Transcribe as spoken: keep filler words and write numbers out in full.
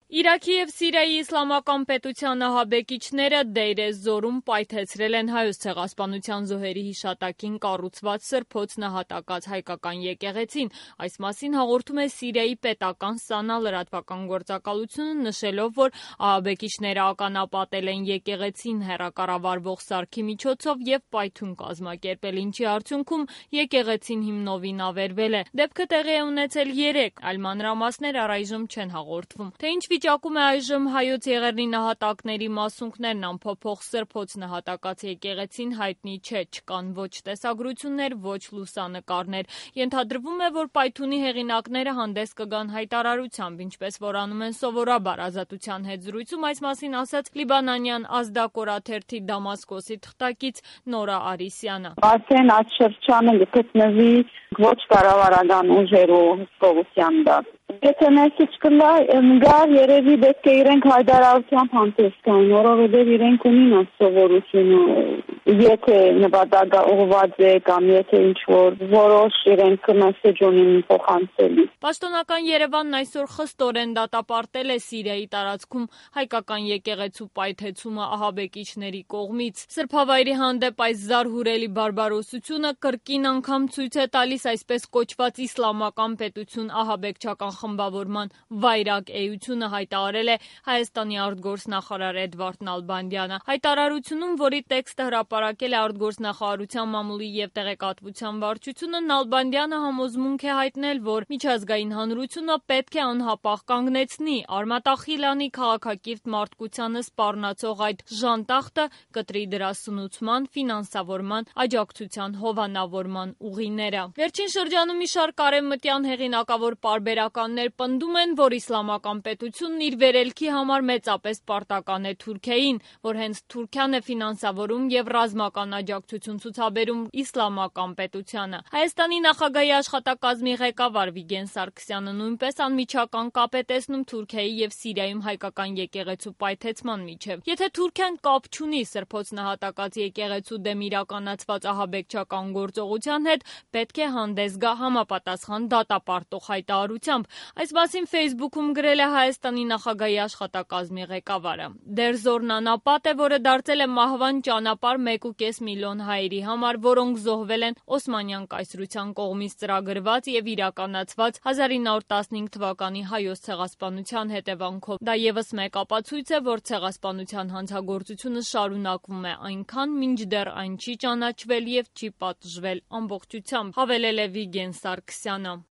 Իրաքի և Սիրիայի իսլամական պետության ահաբեկիչները Դեյր ez-Զորում պայթեցրել են Հայոց ցեղասպանության զոհերի հիշատակին կառուցված սրբոց նահատակած հայկական եկեղեցին։ Այս մասին հաղորդում է Սիրիայի պետական ՍԱՆԱ լրատվական գործակալությունը, նշելով, որ ահաբեկիչները ականապատել են եկեղեցին հեռակառավարվող սարքի միջոցով և պայթյուն կազմակերպել, ինչի արդյունքում եկեղեցին հիմնովին ավերվել է։ Դեպքը տեղի է ունեցել երեկ, այլ մանրամասներ առայժմ չեն հաղորդվում։ Թե ինչ վիճակում է այժմ Հայոց եղեռնի նահատակների մասունքներն ամփոփող սրբոց նահատակած եկեղեցին հայտնի չէ, չկան ոչ տեսագրություններ, ոչ լուսանկարներ։ Ենթադրվում է, որ պայթյունի հեղինակները հանդես կգան հայտարարությամբ, ինչպես որ անում են սովորաբար։ Ազատության հետ զրույցում այս մասին ասաց լիբանանյան ազդակ օրաթերթի Դամասկոսի թղթակից Նորա Արիսյանը։ Արդեն այդ շրջանը գտնվի ոչ կառավարական ուժերու հսկողության դաշտ։ Եթե մեզ չկա, երևի պետք է իրենք հայտարարությամբ հանդես գան, որովհետև իրենք ունին այս սովորությունը, եթե նպատակը ուղղված է կամ եթե ինչ-որ որոշ իրենք մեսեջ ունին փոխանցելի։ Պաշտոնական Երևանն այսօր խստորեն դատապարտել է Սիրիայի տարածքում հայկական եկեղեցու պայթեցումը ահաբեկիչների կողմից։ Սրբավայրի հանդեպ այս զարհուրելի բարբարոսությունը կրկին անգամ ցույց է տալիս այսպես կոչված իսլամական պետություն ահաբեկչական խմբավորման վայրագ էությունը, հայտարարել է Հայաստանի արտգործնախարար Էդվարդ Նալբանդյանը։ Հայտարարությունում, որի տեքստը հրապարակել է արտգործնախարարության մամուլի և տեղեկատվության վարչությունը, Նալբանդյանը համոզմունք է հայտնել, որ միջազգային հանրությունը պետք է անհապաղ կանգնեցնի արմատախիլ անի քաղաքակիրթ մարդկությանը սպառնացող այդ ժանտախտը, կտրի դրա սնուցման, ֆինանսավորման, աջակցության հովանավորման ուղիները։ Վերջին շրջանում մի շարք արևմտյան հեղինակավոր պարբերականներ պնդում են, որ իսլամական պետությունն իր վերելքի համար մեծապես պարտական է Թուրքիային, որ հենց Թուրքիան է ֆինանսավորում և ռազմական աջակցություն ցուցաբերում իսլամական պետությանը։ Հայաստանի նախագահի աշխատակազմի ղեկավար Վիգեն Սարգսյանը նույնպես անմիջական կապ է տեսնում Թուրքիայի և Սիրիայում հայկական եկեղեցու պայթեցման միջև։ Եթե Թուրքիան կապ չունի սրբոց նահատակած եկեղեցու դեմ իրականացված ահաբեկչական գործողության հետ, պետք է հանդես գա համապատասխան դատապարտող հայտարարությամբ։ Այս մասին Facebook-ում գրել է Հայաստանի նախագահի աշխատակազմի ղեկավարը։ Դեր Զորն անապատ է, որը դարձել է մահվան ճանապարհ մեկ ու կես միլիոն հայերի համար, որոնք զոհվել են Օսմանյան կայսրության կողմից ծրագրված և իրականացված հազար ինը հարյուր տասնհինգ թվականի Հայոց ցեղասպանության հետևանքով։ Դա ևս մեկ ապացույց է, որ ցեղասպանության հանցագործությունը շարունակվում է այնքան, մինչդեռ այն չի ճանաչվել և չի պատժվել ամբողջությամբ, հավելել է Վիգեն Սարգսյանը։